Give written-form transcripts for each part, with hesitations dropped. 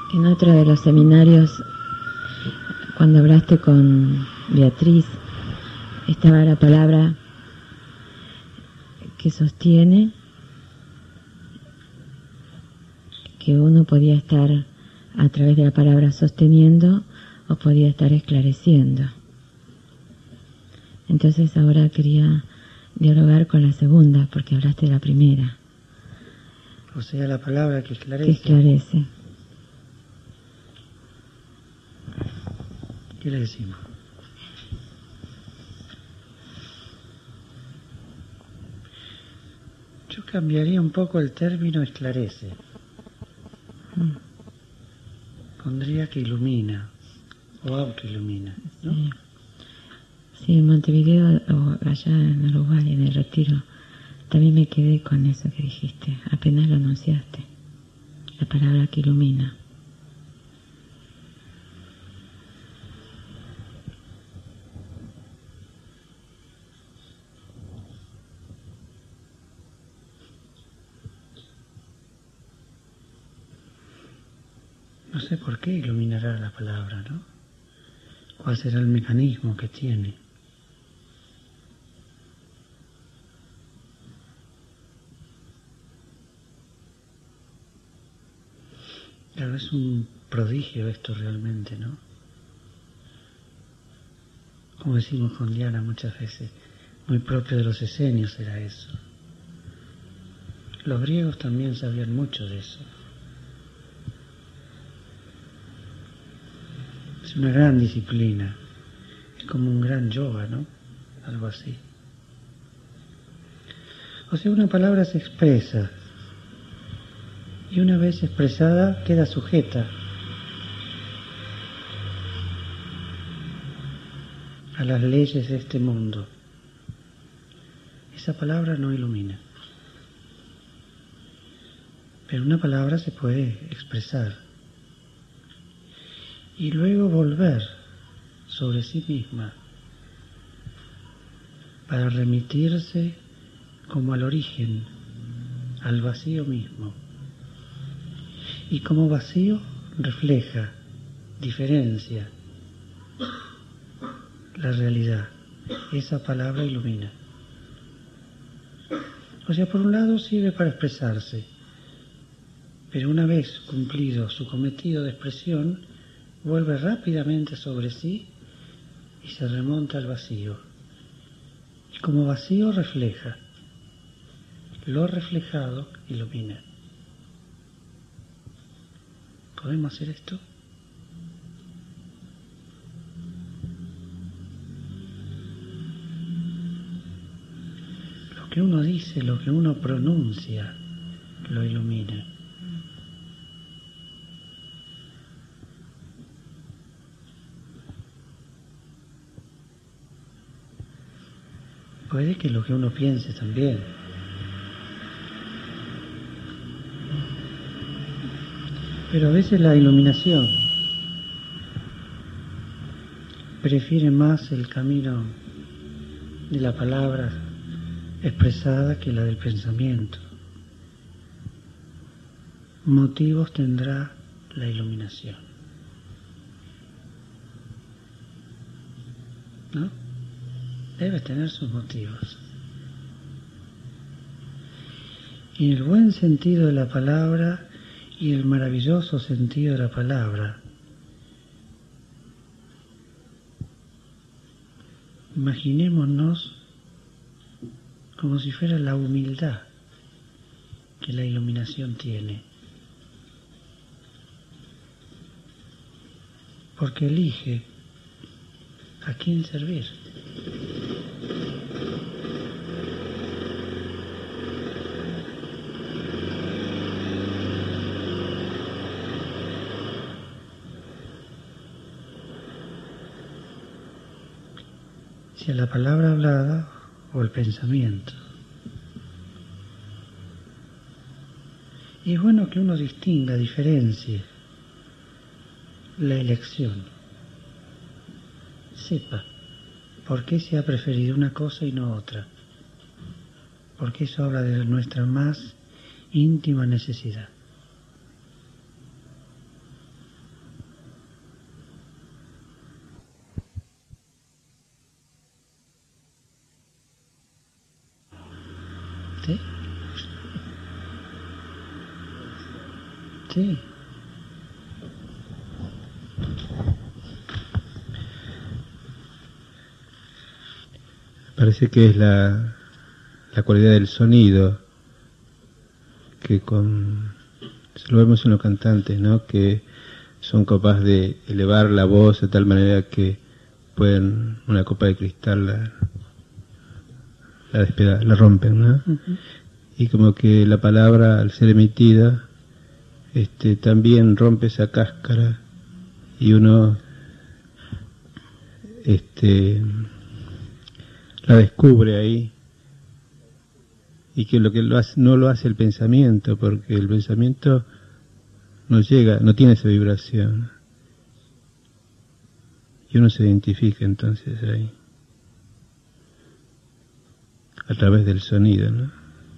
En otro de los seminarios, cuando hablaste con Beatriz, estaba la palabra que sostiene, que uno podía estar a través de la palabra sosteniendo o podía estar esclareciendo. Entonces ahora quería dialogar con la segunda, porque hablaste de la primera. O sea, la palabra que esclarece. Que esclarece. ¿Qué le decimos? Yo cambiaría un poco el término esclarece. Pondría que ilumina o autoilumina, ¿no? Sí. Sí, en Montevideo o allá en Uruguay, en el retiro, también me quedé con eso que dijiste, apenas lo anunciaste, la palabra que ilumina. No sé por qué iluminará la palabra, ¿no? ¿Cuál será el mecanismo que tiene? Claro, es un prodigio esto realmente, ¿no? Como decimos con Diana muchas veces, muy propio de los esenios era eso. Los griegos también sabían mucho de eso. Es una gran disciplina, es como un gran yoga, ¿no? Algo así. O sea, una palabra se expresa y una vez expresada queda sujeta a las leyes de este mundo. Esa palabra no ilumina. Pero una palabra se puede expresar y luego volver sobre sí misma para remitirse como al origen, al vacío mismo. Y como vacío refleja, diferencia la realidad. Esa palabra ilumina. O sea, por un lado sirve para expresarse, pero una vez cumplido su cometido de expresión, vuelve rápidamente sobre sí y se remonta al vacío. Y como vacío refleja, lo reflejado ilumina. ¿Podemos hacer esto? Lo que uno dice, lo que uno pronuncia, lo ilumina. Puede que lo que uno piense también. Pero a veces la iluminación prefiere más el camino de la palabra expresada que la del pensamiento. Motivos tendrá la iluminación, ¿no? Debe tener sus motivos. Y en el buen sentido de la palabra y el maravilloso sentido de la palabra, imaginémonos como si fuera la humildad que la iluminación tiene. Porque elige a quién servir. Si a la palabra hablada o el pensamiento. Y es bueno que uno distinga, diferencie la elección. Sepa por qué se ha preferido una cosa y no otra. Porque eso habla de nuestra más íntima necesidad. Sí. Parece que es la cualidad del sonido, que lo vemos en los cantantes, ¿no? Que son capaces de elevar la voz de tal manera que pueden, una copa de cristal la rompen, ¿no? Uh-huh. Y como que la palabra, al ser emitida, también rompe esa cáscara y uno la descubre ahí, y que no lo hace el pensamiento, porque el pensamiento no llega, no tiene esa vibración, y uno se identifica entonces ahí a través del sonido, ¿no?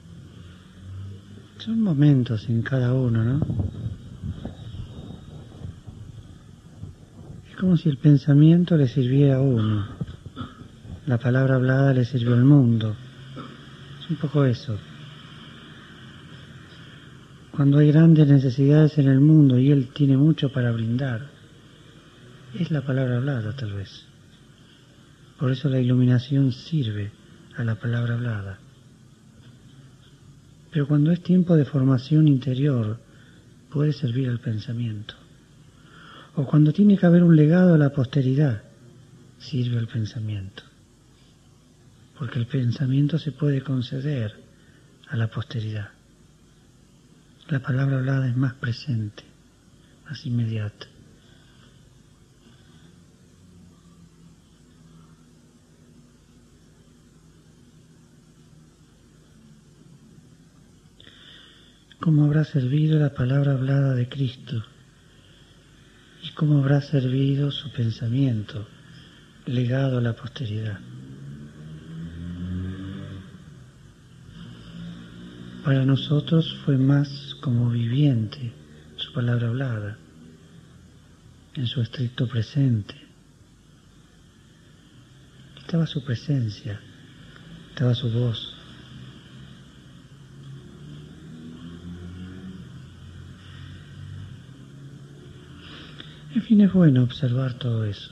Son momentos en cada uno, ¿no? Es como si el pensamiento le sirviera a uno, la palabra hablada le sirvió al mundo. Es un poco eso. Cuando hay grandes necesidades en el mundo y él tiene mucho para brindar, es la palabra hablada tal vez. Por eso la iluminación sirve a la palabra hablada. Pero cuando es tiempo de formación interior, puede servir al pensamiento. O cuando tiene que haber un legado a la posteridad, sirve al pensamiento. Porque el pensamiento se puede conceder a la posteridad. La palabra hablada es más presente, más inmediata. ¿Cómo habrá servido la palabra hablada de Cristo? ¿Y cómo habrá servido su pensamiento, legado a la posteridad? Para nosotros fue más como viviente su palabra hablada, en su estricto presente. Estaba su presencia, estaba su voz. En fin, es bueno observar todo eso,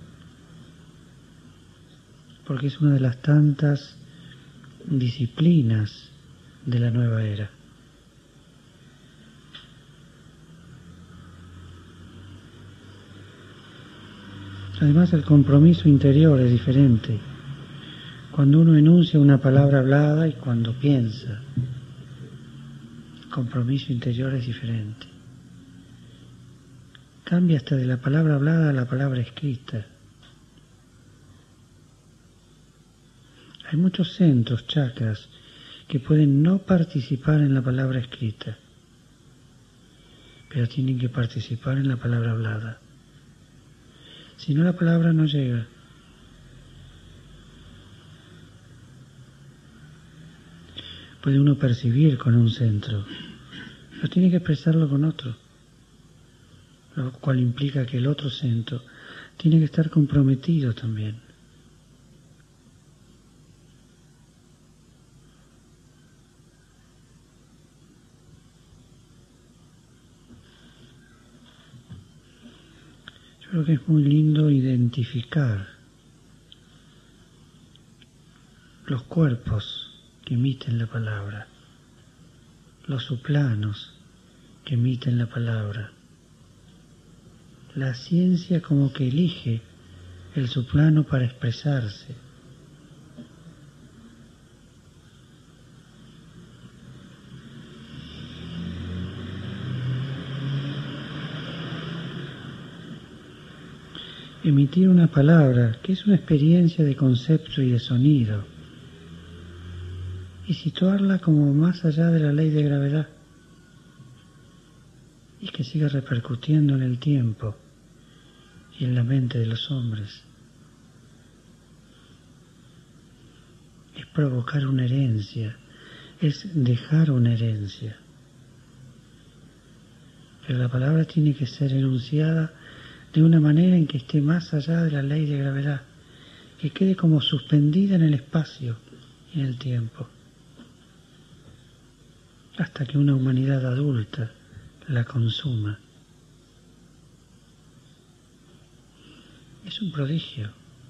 porque es una de las tantas disciplinas de la nueva era. Además, el compromiso interior es diferente cuando uno enuncia una palabra hablada y cuando piensa. El compromiso interior es diferente. Cambia hasta de la palabra hablada a la palabra escrita. Hay muchos centros, chakras, que pueden no participar en la palabra escrita, pero tienen que participar en la palabra hablada. Si no, la palabra no llega. Puede uno percibir con un centro, pero tiene que expresarlo con otro, lo cual implica que el otro centro tiene que estar comprometido también. Yo creo que es muy lindo identificar los cuerpos que emiten la palabra, los suplanos que emiten la palabra. La ciencia como que elige el suplano para expresarse. Emitir una palabra, que es una experiencia de concepto y de sonido, y situarla como más allá de la ley de gravedad, y que siga repercutiendo en el tiempo y en la mente de los hombres. Es provocar una herencia, es dejar una herencia. Pero la palabra tiene que ser enunciada de una manera en que esté más allá de la ley de gravedad, que quede como suspendida en el espacio y en el tiempo, hasta que una humanidad adulta la consuma. Es un prodigio.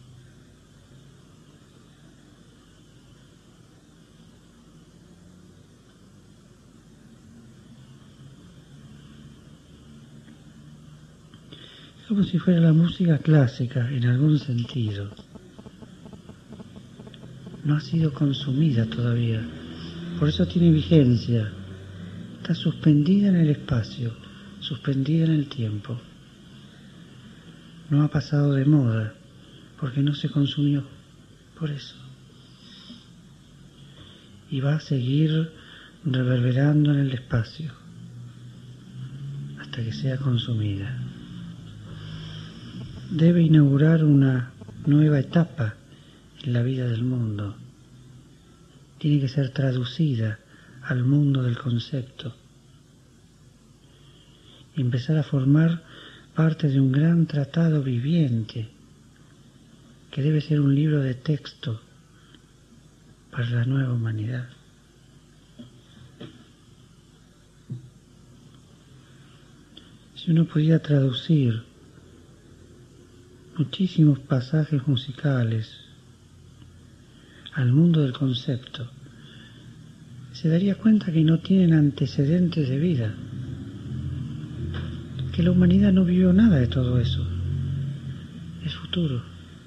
Es como si fuera la música clásica en algún sentido. No ha sido consumida todavía, por eso tiene vigencia. Está suspendida en el espacio, suspendida en el tiempo. No ha pasado de moda, porque no se consumió, por eso. Y va a seguir reverberando en el espacio, hasta que sea consumida. Debe inaugurar una nueva etapa en la vida del mundo. Tiene que ser traducida al mundo del concepto y empezar a formar parte de un gran tratado viviente que debe ser un libro de texto para la nueva humanidad. Si uno pudiera traducir muchísimos pasajes musicales al mundo del concepto, se daría cuenta que no tienen antecedentes de vida, que la humanidad no vivió nada de todo eso, es futuro.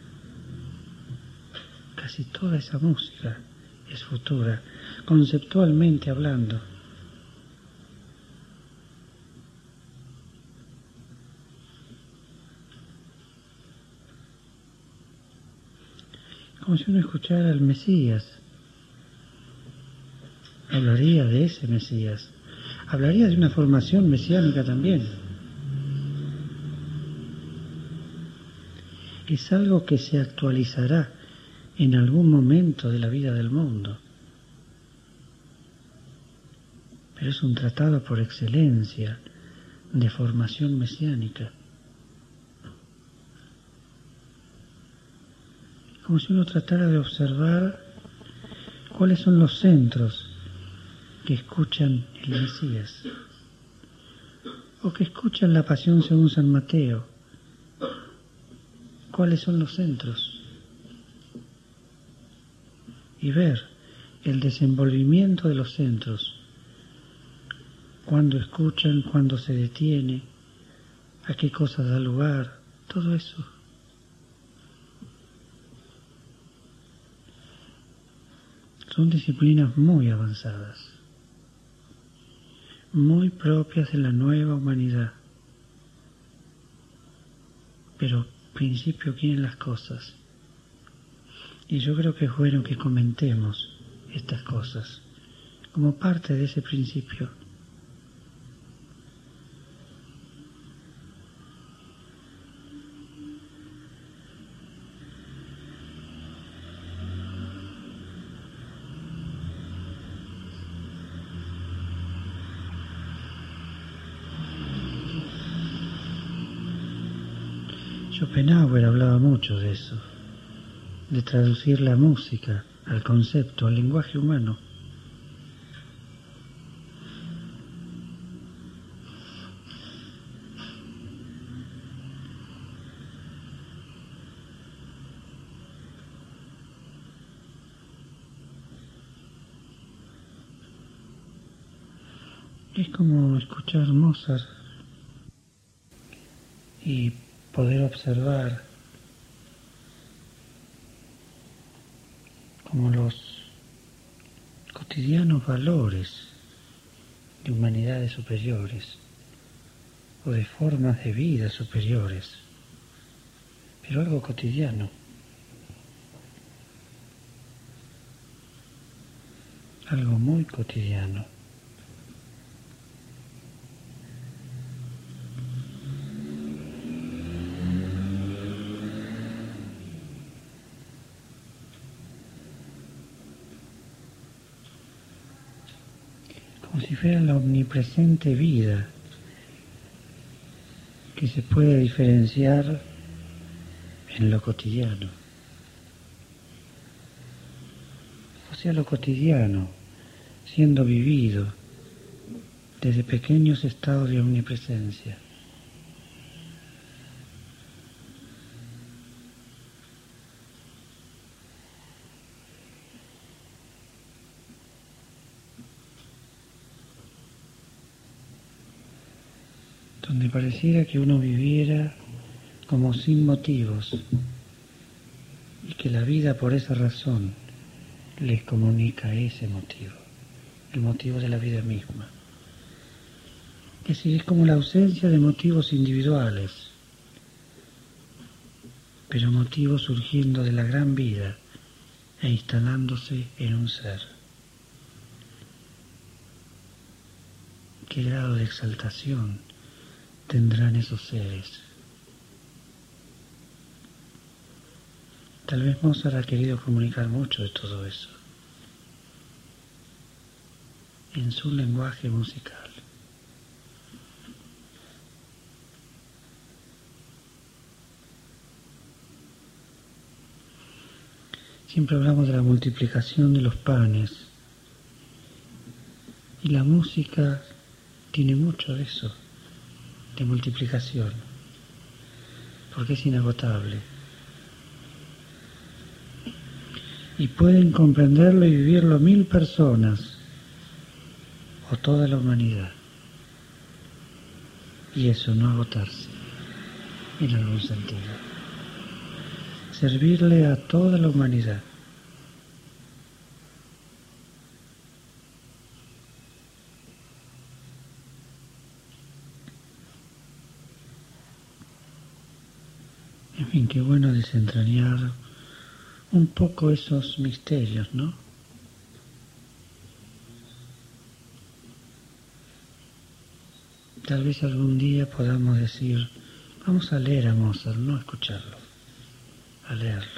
Casi toda esa música es futura, conceptualmente hablando. Como si uno escuchara al Mesías, hablaría de ese Mesías, hablaría de una formación mesiánica también. Es algo que se actualizará en algún momento de la vida del mundo, pero es un tratado por excelencia de formación mesiánica. Como si uno tratara de observar cuáles son los centros que escuchan el Mesías, o que escuchan la Pasión según San Mateo. ¿Cuáles son los centros? Y ver el desenvolvimiento de los centros, cuándo escuchan, cuándo se detiene, a qué cosas da lugar, todo eso. Son disciplinas muy avanzadas, muy propias de la nueva humanidad. Pero principio quieren las cosas. Y yo creo que es bueno que comentemos estas cosas como parte de ese principio. Schopenhauer hablaba mucho de eso, de traducir la música al concepto, al lenguaje humano. Es como escuchar Mozart y poder observar como los cotidianos valores de humanidades superiores o de formas de vida superiores, pero algo cotidiano, algo muy cotidiano. Como si fuera la omnipresente vida que se puede diferenciar en lo cotidiano. O sea, lo cotidiano, siendo vivido, desde pequeños estados de omnipresencia. Donde pareciera que uno viviera como sin motivos y que la vida por esa razón les comunica ese motivo, el motivo de la vida misma. Es decir, es como la ausencia de motivos individuales, pero motivos surgiendo de la gran vida e instalándose en un ser. ¿Qué grado de exaltación tendrán esos seres? Tal vez Mozart ha querido comunicar mucho de todo eso en su lenguaje musical. Siempre hablamos de la multiplicación de los panes y la música tiene mucho de eso, de multiplicación, porque es inagotable. Y pueden comprenderlo y vivirlo 1000 personas o toda la humanidad. Y eso no agotarse, en algún sentido. Servirle a toda la humanidad. En fin, qué bueno desentrañar un poco esos misterios, ¿no? Tal vez algún día podamos decir, vamos a leer a Mozart, no a escucharlo, a leerlo.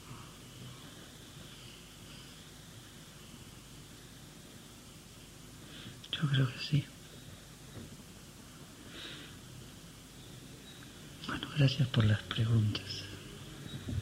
Yo creo que sí. Bueno, gracias por las preguntas.